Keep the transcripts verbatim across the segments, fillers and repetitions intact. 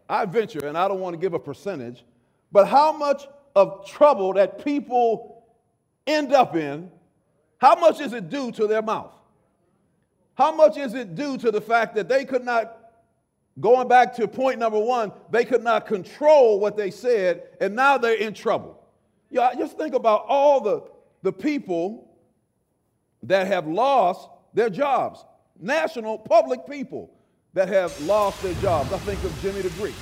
I venture, and I don't want to give a percentage, but how much of trouble that people end up in, how much is it due to their mouth? How much is it due to the fact that they could not, going back to point number one, they could not control what they said, and now they're in trouble. Yeah, just think about all the, the people that have lost their jobs, national public people that have lost their jobs. I think of Jimmy the Greek.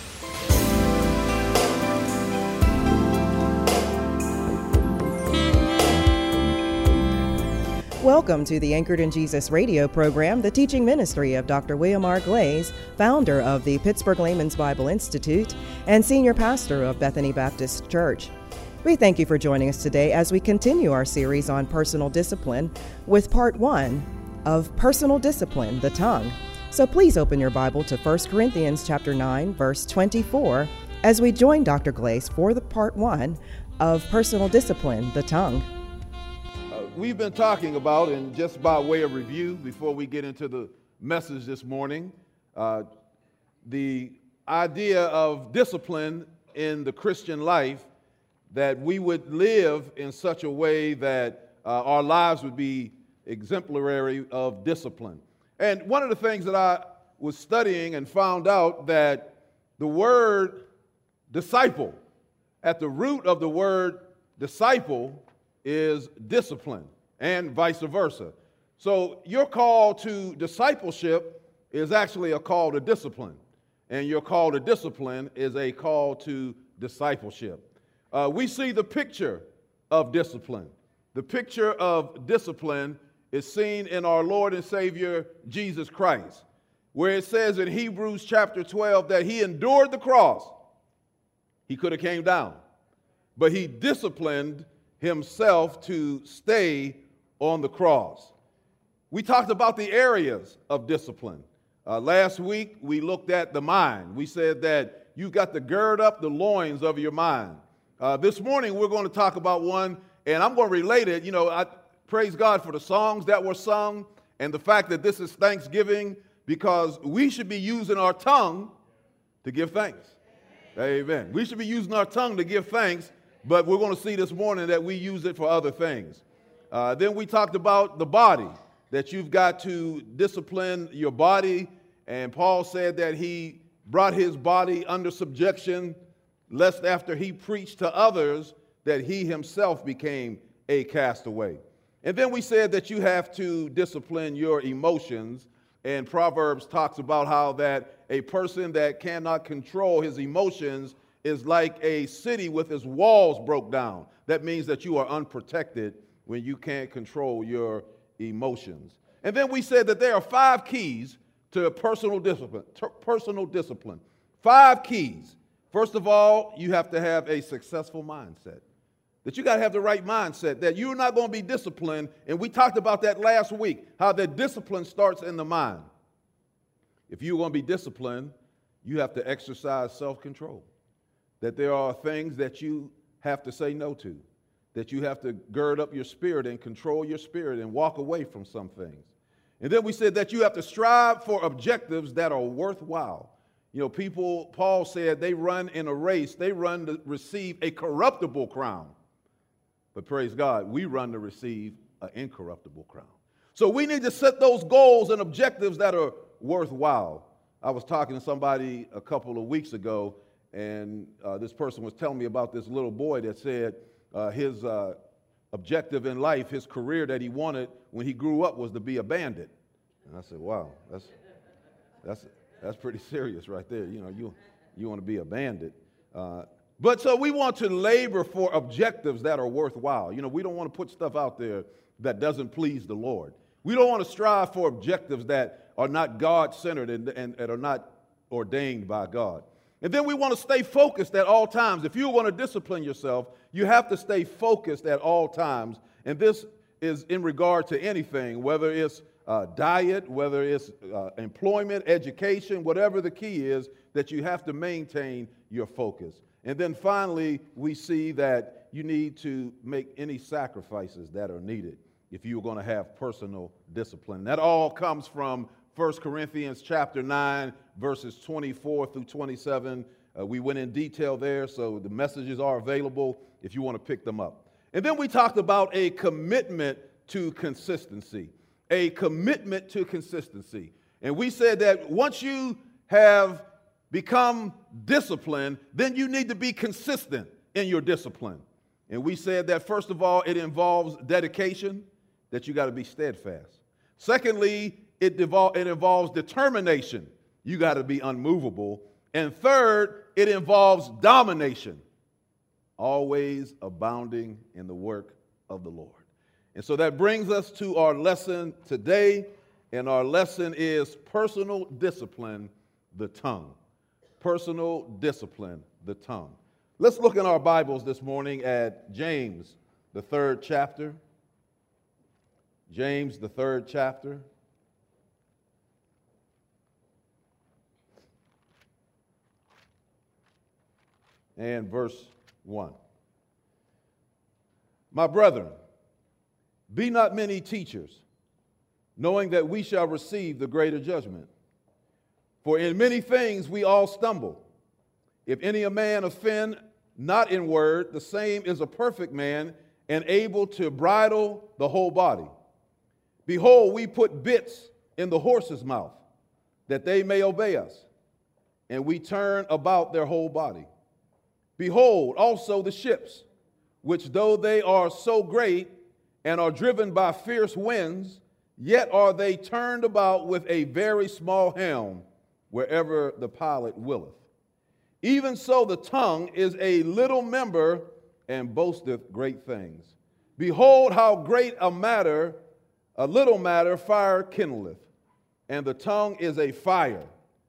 Welcome to the Anchored in Jesus radio program, the teaching ministry of Doctor William R. Glaze, founder of the Pittsburgh Layman's Bible Institute and senior pastor of Bethany Baptist Church. We thank you for joining us today as we continue our series on personal discipline with part one of Personal Discipline, the Tongue. So please open your Bible to First Corinthians chapter nine, verse twenty-four, as we join Doctor Glaze for the part one of Personal Discipline, the Tongue. We've been talking about, and just by way of review, before we get into the message this morning, uh, the idea of discipline in the Christian life, that we would live in such a way that uh, our lives would be exemplary of discipline. And one of the things that I was studying and found out that the word disciple, at the root of the word disciple, is discipline, and vice versa. So your call to discipleship is actually a call to discipline, and your call to discipline is a call to discipleship. Uh, we see the picture of discipline. The picture of discipline is seen in our Lord and Savior Jesus Christ, where it says in Hebrews chapter twelve that he endured the cross. He could have came down, but he disciplined himself to stay on the cross. We talked about the areas of discipline. Uh, last week, we looked at the mind. We said that you've got to gird up the loins of your mind. Uh, this morning, we're going to talk about one, and I'm going to relate it. You know, I praise God for the songs that were sung and the fact that this is Thanksgiving, because we should be using our tongue to give thanks. Amen. We should be using our tongue to give thanks. But we're going to see this morning that we use it for other things. Uh, then we talked about the body, that you've got to discipline your body. And Paul said that he brought his body under subjection, lest after he preached to others, that he himself became a castaway. And then we said that you have to discipline your emotions. And Proverbs talks about how that a person that cannot control his emotions is like a city with its walls broke down. That means that you are unprotected when you can't control your emotions. And then we said that there are five keys to personal discipline. Personal discipline. Five keys. First of all, you have to have a successful mindset. That you got to have the right mindset, that you're not going to be disciplined. And we talked about that last week, how that discipline starts in the mind. If you're going to be disciplined, you have to exercise self-control. That there are things that you have to say no to, that you have to gird up your spirit and control your spirit and walk away from some things. And then we said that you have to strive for objectives that are worthwhile. You know, people, Paul said they run in a race, they run to receive a corruptible crown. But praise God, we run to receive an incorruptible crown. So we need to set those goals and objectives that are worthwhile. I was talking to somebody a couple of weeks ago, and uh, this person was telling me about this little boy that said uh, his uh, objective in life, his career that he wanted when he grew up was to be a bandit. And I said, wow, that's that's that's pretty serious right there. You know, you, you want to be a bandit. Uh, but so we want to labor for objectives that are worthwhile. You know, we don't want to put stuff out there that doesn't please the Lord. We don't want to strive for objectives that are not God-centered and, and, and are not ordained by God. And then we want to stay focused at all times. If you want to discipline yourself, you have to stay focused at all times. And this is in regard to anything, whether it's uh, diet, whether it's uh, employment, education, whatever the key is, that you have to maintain your focus. And then finally, we see that you need to make any sacrifices that are needed if you're going to have personal discipline. That all comes from First Corinthians chapter nine, verses twenty-four through twenty-seven. Uh, we went in detail there, so the messages are available if you want to pick them up. And then we talked about a commitment to consistency, a commitment to consistency. And we said that once you have become disciplined, then you need to be consistent in your discipline. And we said that, first of all, it involves dedication, that you got to be steadfast. Secondly, it, devol- it involves determination. You got to be unmovable. And third, it involves domination, always abounding in the work of the Lord. And so that brings us to our lesson today. And our lesson is personal discipline, the tongue. Personal discipline, the tongue. Let's look in our Bibles this morning at James, the third chapter. James, the third chapter. And verse one. My brethren, be not many teachers, knowing that we shall receive the greater judgment. For in many things we all stumble. If any a man offend not in word, the same is a perfect man and able to bridle the whole body. Behold, we put bits in the horse's mouth, that they may obey us, and we turn about their whole body. Behold, also the ships, which though they are so great and are driven by fierce winds, yet are they turned about with a very small helm, wherever the pilot willeth. Even so the tongue is a little member, and boasteth great things. Behold, how great a matter, a little matter, fire kindleth. And the tongue is a fire,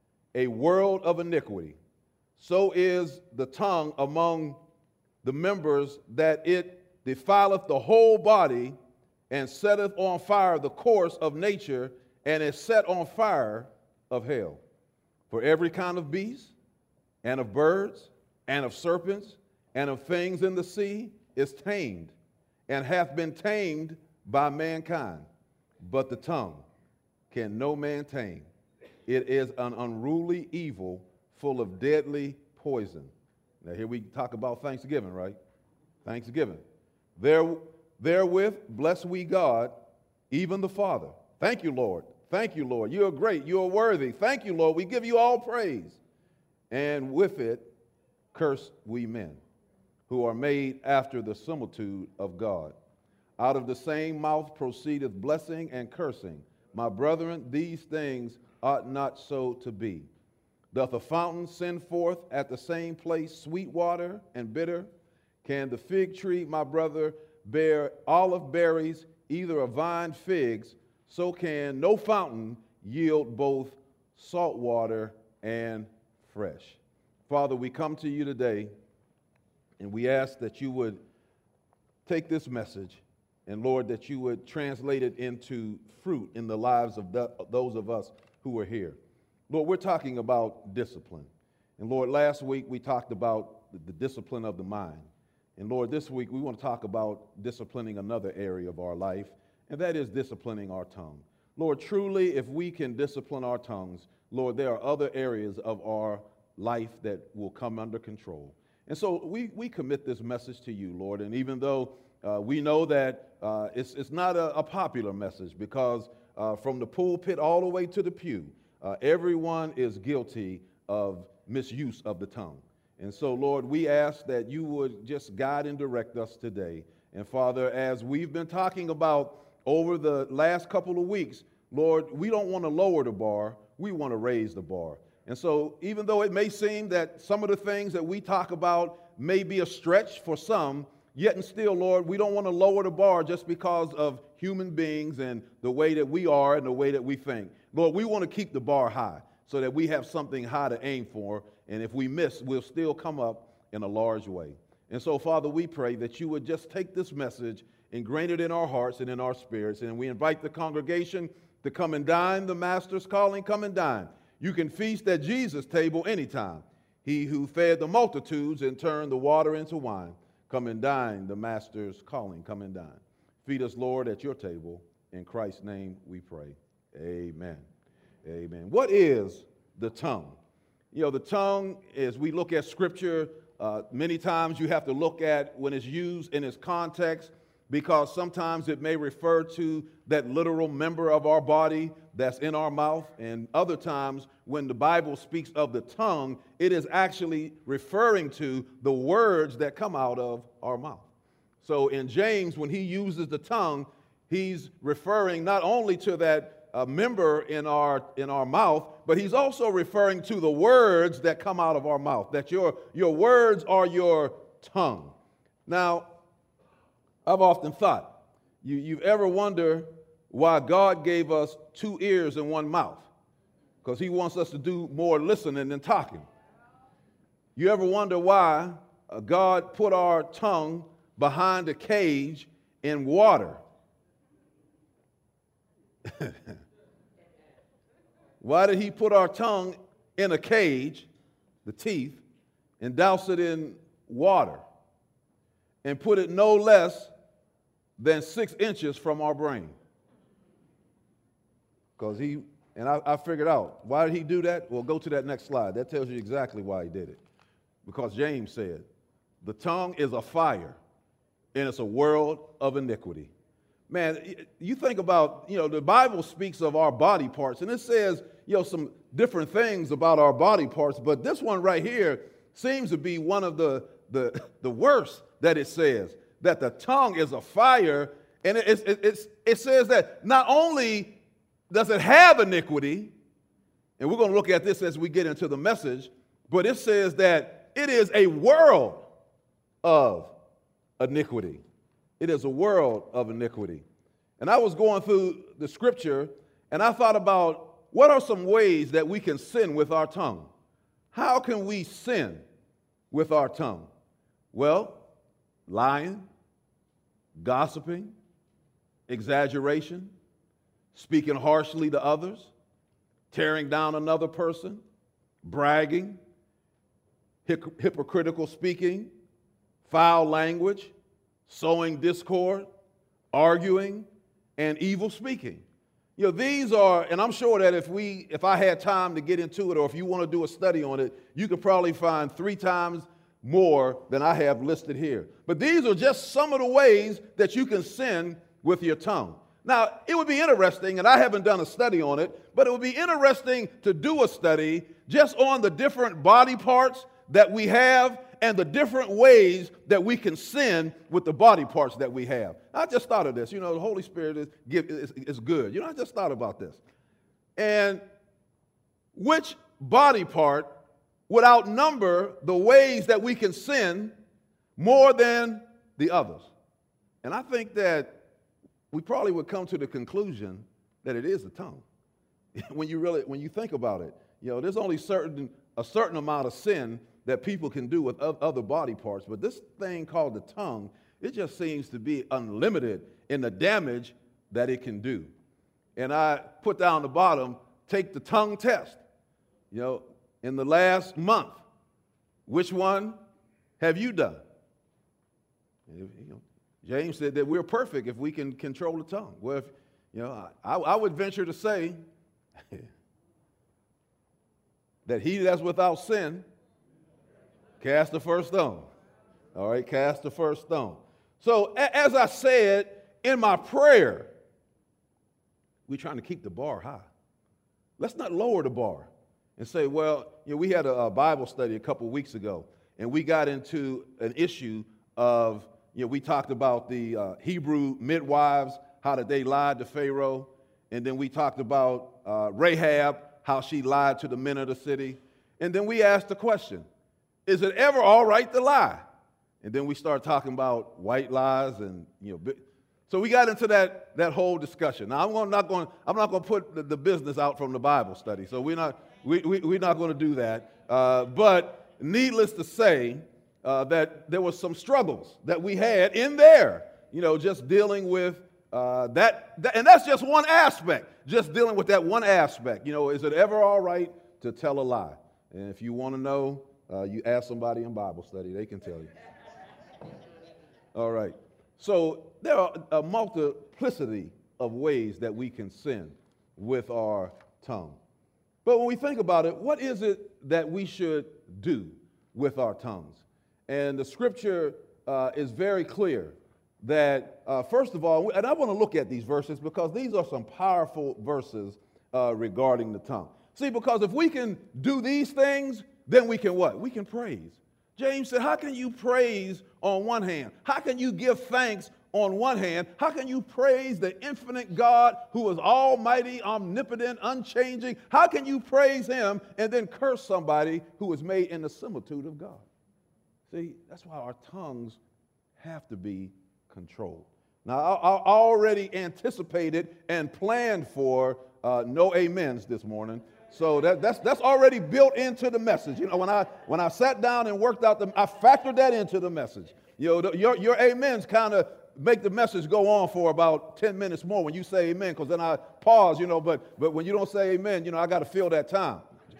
a world of iniquity. So is the tongue among the members, that it defileth the whole body, and setteth on fire the course of nature, and is set on fire of hell. For every kind of beast, and of birds, and of serpents, and of things in the sea is tamed, and hath been tamed by mankind. But the tongue can no man tame. It is an unruly evil, full of deadly poison. Now here we talk about Thanksgiving, right? Thanksgiving. There, therewith bless we God, even the Father. Thank you, Lord. Thank you, Lord. You are great. You are worthy. Thank you, Lord. We give you all praise. And with it, curse we men, who are made after the similitude of God. Out of the same mouth proceedeth blessing and cursing. My brethren, these things ought not so to be. Doth a fountain send forth at the same place sweet water and bitter? Can the fig tree, my brother, bear olive berries, either a vine figs? So can no fountain yield both salt water and fresh. Father, we come to you today, and we ask that you would take this message, and Lord, that you would translate it into fruit in the lives of the, those of us who are here. Lord, we're talking about discipline. And Lord, last week we talked about the, the discipline of the mind. And Lord, this week we want to talk about disciplining another area of our life, and that is disciplining our tongue. Lord, truly, if we can discipline our tongues, Lord, there are other areas of our life that will come under control. And so we, we commit this message to you, Lord. And even though uh, we know that uh, it's, it's not a, a popular message, because uh, from the pulpit all the way to the pew, uh, everyone is guilty of misuse of the tongue. And so, Lord, we ask that you would just guide and direct us today. And Father, as we've been talking about over the last couple of weeks, Lord, we don't want to lower the bar. We want to raise the bar. And so even though it may seem that some of the things that we talk about may be a stretch for some, yet and still, Lord, we don't want to lower the bar just because of human beings and the way that we are and the way that we think. Lord, we want to keep the bar high so that we have something high to aim for. And if we miss, we'll still come up in a large way. And so, Father, we pray that you would just take this message, ingrain it in our hearts and in our spirits. And we invite the congregation to come and dine. The Master's calling, come and dine. You can feast at Jesus' table anytime. He who fed the multitudes and turned the water into wine. Come and dine, the Master's calling, come and dine. Feed us, Lord, at your table. In Christ's name we pray. Amen. Amen. What is the tongue? You know, the tongue, as we look at Scripture, uh, many times you have to look at when it's used in its context, because sometimes it may refer to that literal member of our body that's in our mouth, and other times when the Bible speaks of the tongue, it is actually referring to the words that come out of our mouth. So in James, when he uses the tongue, he's referring not only to that uh, member in our in our mouth, but he's also referring to the words that come out of our mouth, that your, your words are your tongue. Now, I've often thought, you, you ever wonder why God gave us two ears and one mouth? Because he wants us to do more listening than talking. You ever wonder why uh, God put our tongue behind a cage in water? Why did he put our tongue in a cage, the teeth, and douse it in water and put it no less than six inches from our brain? Because he, and I, I figured out, why did he do that? Well, go to that next slide. That tells you exactly why he did it. Because James said, the tongue is a fire, and it's a world of iniquity. Man, you think about, you know, the Bible speaks of our body parts, and it says, you know, some different things about our body parts, but this one right here seems to be one of the, the, the worst that it says, that the tongue is a fire, and it, it, it, it says that not only does it have iniquity, and we're going to look at this as we get into the message, but it says that it is a world of iniquity. It is a world of iniquity. And I was going through the scripture, and I thought about what are some ways that we can sin with our tongue? How can we sin with our tongue? Well, lying, gossiping, exaggeration, speaking harshly to others, tearing down another person, bragging, hip- hypocritical speaking, foul language, sowing discord, arguing, and evil speaking. You know, these are, and I'm sure that if we, if I had time to get into it, or if you want to do a study on it, you could probably find three times more than I have listed here. But these are just some of the ways that you can sin with your tongue. Now, it would be interesting, and I haven't done a study on it, but it would be interesting to do a study just on the different body parts that we have and the different ways that we can sin with the body parts that we have. I just thought of this. You know, the Holy Spirit is, give, is, is good. You know, I just thought about this. And which body part would outnumber the ways that we can sin more than the others? And I think that we probably would come to the conclusion that it is the tongue. When you really, when you think about it, you know, there's only certain a certain amount of sin that people can do with other body parts, but this thing called the tongue, it just seems to be unlimited in the damage that it can do. And I put down the bottom, take the tongue test. You know, in the last month, which one have you done? You know, James said that we're perfect if we can control the tongue. Well, if, you know, I, I would venture to say that he that's without sin, cast the first stone. All right, cast the first stone. So as I said in my prayer, we're trying to keep the bar high. Let's not lower the bar and say, well, you know, we had a, a Bible study a couple weeks ago, and we got into an issue of, you know, we talked about the uh, Hebrew midwives, how that they lied to Pharaoh, and then we talked about uh, Rahab, how she lied to the men of the city, and then we asked the question, is it ever all right to lie? And then we start talking about white lies, and you know, so we got into that that whole discussion. Now I'm not going I'm not going to put the, the business out from the Bible study, so we're not we, we we're not going to do that. Uh, but needless to say, uh, that there was some struggles that we had in there. You know, just dealing with uh, that, that, and that's just one aspect. Just dealing with that one aspect. You know, is it ever all right to tell a lie? And if you want to know, Uh, you ask somebody in Bible study, they can tell you. All right. So there are a multiplicity of ways that we can sin with our tongue. But when we think about it, what is it that we should do with our tongues? And the scripture uh, is very clear that, uh, first of all, and I want to look at these verses because these are some powerful verses uh, regarding the tongue. See, because if we can do these things, then we can what? We can praise. James said, how can you praise on one hand? How can you give thanks on one hand? How can you praise the infinite God who is almighty, omnipotent, unchanging? How can you praise him and then curse somebody who is made in the similitude of God? See, that's why our tongues have to be controlled. Now, I, I already anticipated and planned for uh, no amens this morning. So that, that's that's already built into the message. You know, when I when I sat down and worked out the, I factored that into the message. You know, the, your your amens kind of make the message go on for about ten minutes more when you say amen, because then I pause. You know, but but when you don't say amen, you know, I got to fill that time.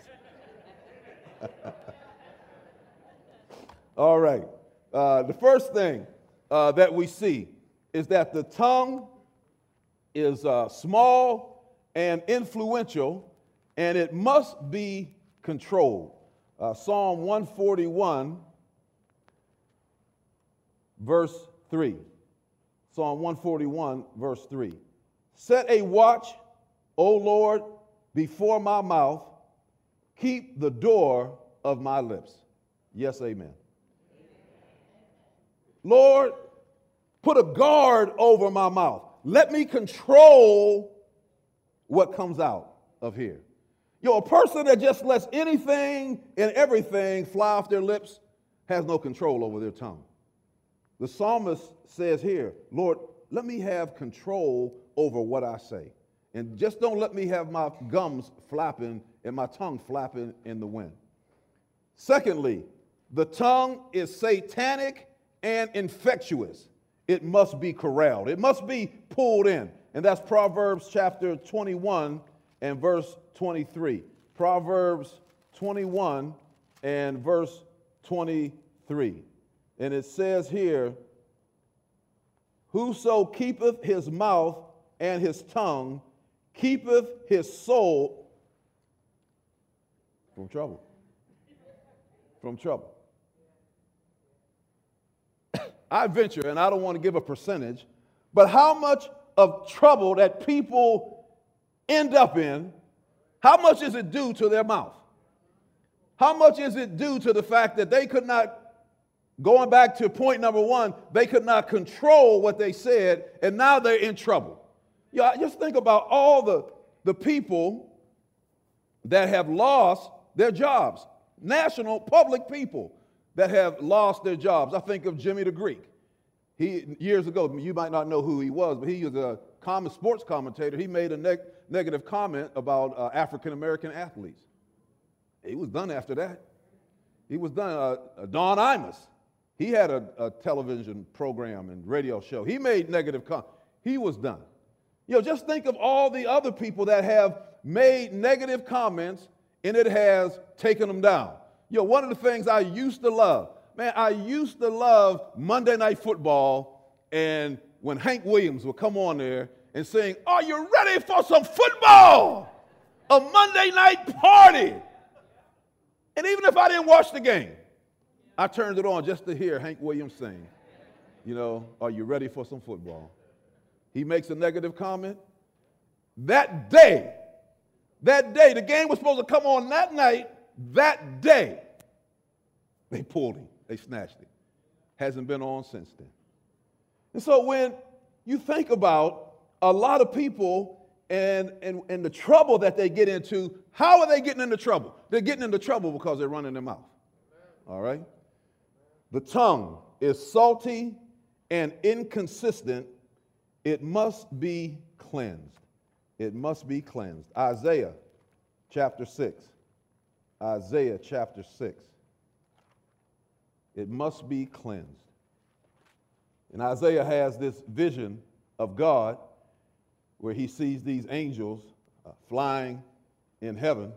All right. Uh, the first thing uh, that we see is that the tongue is uh, small and influential, and it must be controlled. Uh, Psalm one forty-one, verse three. Psalm one forty-one, verse three. Set a watch, O Lord, before my mouth. Keep the door of my lips. Yes, amen. Lord, put a guard over my mouth. Let me control what comes out of here. You know, a person that just lets anything and everything fly off their lips has no control over their tongue. The psalmist says here, Lord, let me have control over what I say. And just don't let me have my gums flapping and my tongue flapping in the wind. Secondly, the tongue is satanic and infectious. It must be corralled. It must be pulled in. And that's Proverbs chapter twenty-one and verse twenty-three. Proverbs twenty-one and verse twenty-three. And it says here, whoso keepeth his mouth and his tongue keepeth his soul from trouble. From trouble. I venture, and I don't want to give a percentage, but how much of trouble that people end up in, how much is it due to their mouth? How much is it due to the fact that they could not, going back to point number one, they could not control what they said, and now they're in trouble? Yeah, just think about all the, the people that have lost their jobs, national public people that have lost their jobs. I think of Jimmy the Greek. He, years ago, you might not know who he was, but he was a common sports commentator. He made a neg- negative comment about uh, African-American athletes. He was done after that. He was done. Uh, uh, Don Imus, he had a, a television program and radio show. He made negative comments. He was done. You know, just think of all the other people that have made negative comments and it has taken them down. You know, one of the things I used to love, man, I used to love Monday Night Football, and when Hank Williams would come on there and sing, "Are you ready for some football? A Monday night party." And even if I didn't watch the game, I turned it on just to hear Hank Williams sing. You know, "Are you ready for some football?" He makes a negative comment. That day, that day, the game was supposed to come on that night. That day, they pulled him. They snatched him. Hasn't been on since then. And so when you think about a lot of people and, and, and the trouble that they get into, how are they getting into trouble? They're getting into trouble because they're running their mouth. All right? The tongue is salty and inconsistent. It must be cleansed. It must be cleansed. Isaiah chapter six. Isaiah chapter six. It must be cleansed. And Isaiah has this vision of God where he sees these angels uh, flying in heaven.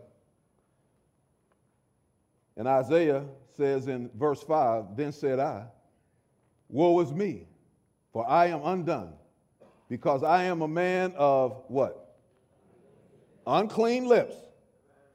And Isaiah says in verse five, "Then said I, woe is me, for I am undone, because I am a man of" what? "Unclean lips,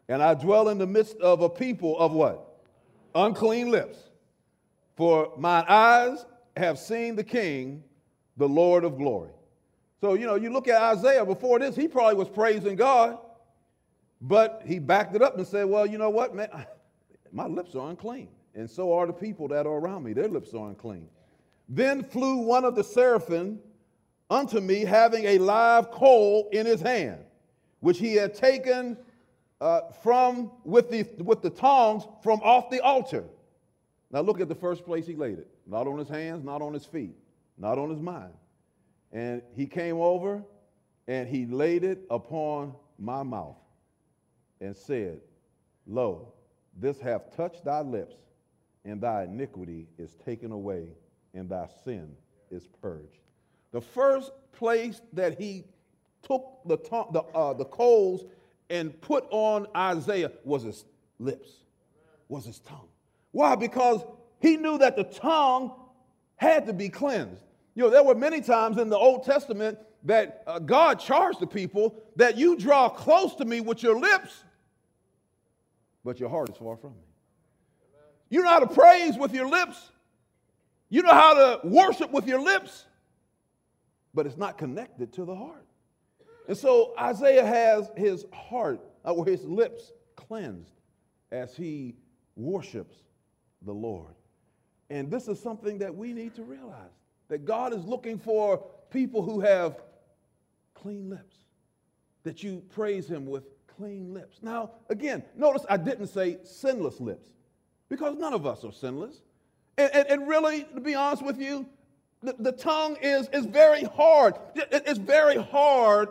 and I dwell in the midst of a people of what? Unclean lips. For mine eyes have seen the King, the Lord of glory. So, you know, you look at Isaiah before this, he probably was praising God, but he backed it up and said, well, you know what, man, my lips are unclean, and so are the people that are around me. Their lips are unclean. Then flew one of the seraphim unto me, having a live coal in his hand, which he had taken uh, from with the, with the tongs from off the altar. Now look at the first place he laid it. Not on his hands, not on his feet, not on his mind. And he came over and he laid it upon my mouth and said, lo, this hath touched thy lips, and thy iniquity is taken away, and thy sin is purged. The first place that he took the, tongue, the, uh, the coals and put on Isaiah was his lips, was his tongue. Why? Because he knew that the tongue had to be cleansed. You know, there were many times in the Old Testament that uh, God charged the people that you draw close to me with your lips, but your heart is far from me. You know how to praise with your lips. You know how to worship with your lips, but it's not connected to the heart. And so Isaiah has his heart, or his lips, cleansed as he worships the Lord. And this is something that we need to realize, that God is looking for people who have clean lips, that you praise him with clean lips. Now, again, notice I didn't say sinless lips, because none of us are sinless. And, and, and really, to be honest with you, the, the tongue is, is very hard. It, it's very hard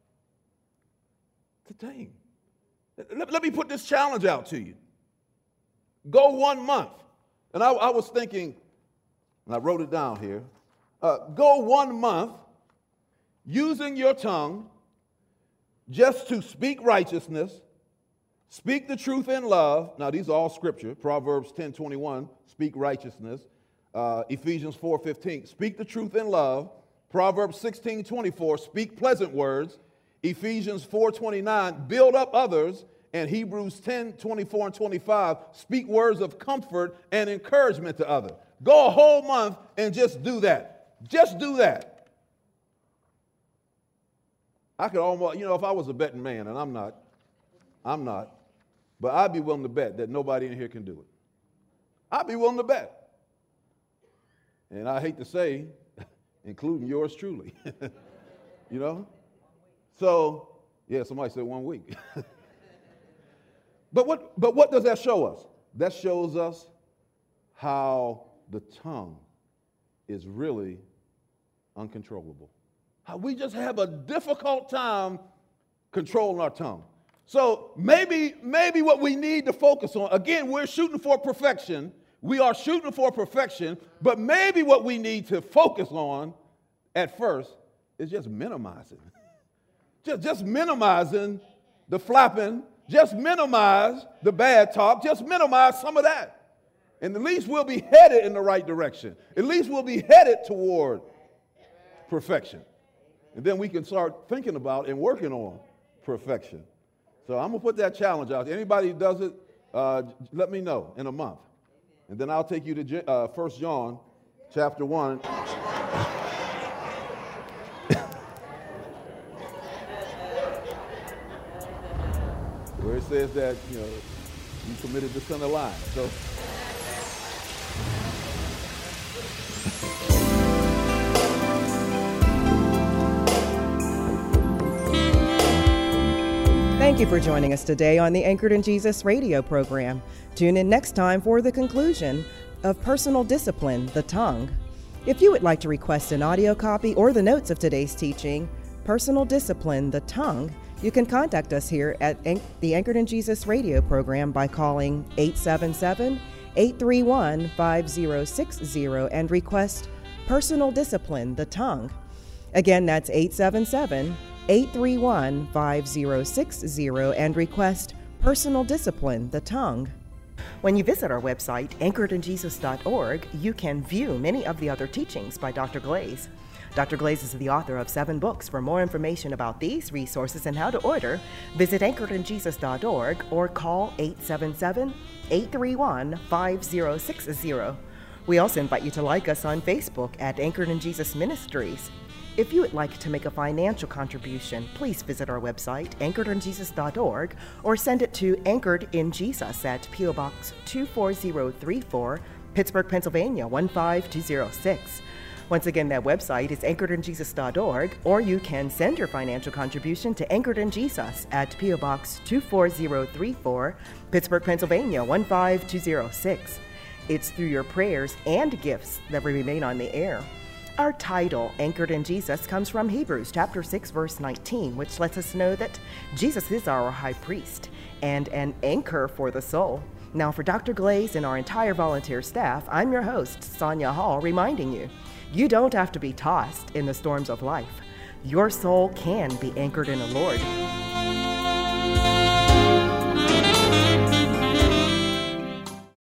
to tame. Let, let me put this challenge out to you. Go one month. And I, I was thinking, and I wrote it down here, uh, go one month using your tongue just to speak righteousness, speak the truth in love. Now, these are all scripture. Proverbs ten twenty-one, speak righteousness. Uh, Ephesians four fifteen, speak the truth in love. Proverbs sixteen twenty-four, speak pleasant words. Ephesians four twenty-nine, build up others. And Hebrews ten twenty-four and twenty-five, speak words of comfort and encouragement to others. Go a whole month and just do that. Just do that. I could almost, you know, if I was a betting man, and I'm not, I'm not, but I'd be willing to bet that nobody in here can do it. I'd be willing to bet. And I hate to say, including yours truly, you know? So, yeah, somebody said one week. But what, but what does that show us? That shows us how the tongue is really uncontrollable. How we just have a difficult time controlling our tongue. So maybe, maybe what we need to focus on, again, we're shooting for perfection. We are shooting for perfection, but maybe what we need to focus on at first is just minimizing. Just, just minimizing the flapping. Just minimize the bad talk. Just minimize some of that. And at least we'll be headed in the right direction. At least we'll be headed toward perfection. And then we can start thinking about and working on perfection. So I'm going to put that challenge out. Anybody who does it, uh, let me know in a month. And then I'll take you to uh, First John chapter one. Where it says that, you know, you committed the sin of lying. So. Thank you for joining us today on the Anchored in Jesus radio program. Tune in next time for the conclusion of Personal Discipline, the Tongue. If you would like to request an audio copy or the notes of today's teaching, Personal Discipline, the Tongue, you can contact us here at the Anchored in Jesus radio program by calling eight seven seven, eight three one, five zero six zero and request Personal Discipline, the Tongue. Again, that's eight seven seven, eight three one, five zero six zero and request Personal Discipline, the Tongue. When you visit our website, anchored in jesus dot org, you can view many of the other teachings by Doctor Glaze. Doctor Glaze is the author of seven books. For more information about these resources and how to order, visit anchored in jesus dot org or call eight seven seven, eight three one, five zero six zero. We also invite you to like us on Facebook at Anchored in Jesus Ministries. If you would like to make a financial contribution, please visit our website, anchored in jesus dot org, or send it to Anchored in Jesus at P O Box two four zero three four, Pittsburgh, Pennsylvania one five two zero six. Once again, that website is anchored in jesus dot org, or you can send your financial contribution to Anchored in Jesus at P O Box two four zero three four, Pittsburgh, Pennsylvania one five two zero six. It's through your prayers and gifts that we remain on the air. Our title, Anchored in Jesus, comes from Hebrews chapter six, verse nineteen, which lets us know that Jesus is our high priest and an anchor for the soul. Now, for Doctor Glaze and our entire volunteer staff, I'm your host, Sonia Hall, reminding you, you don't have to be tossed in the storms of life. Your soul can be anchored in the Lord.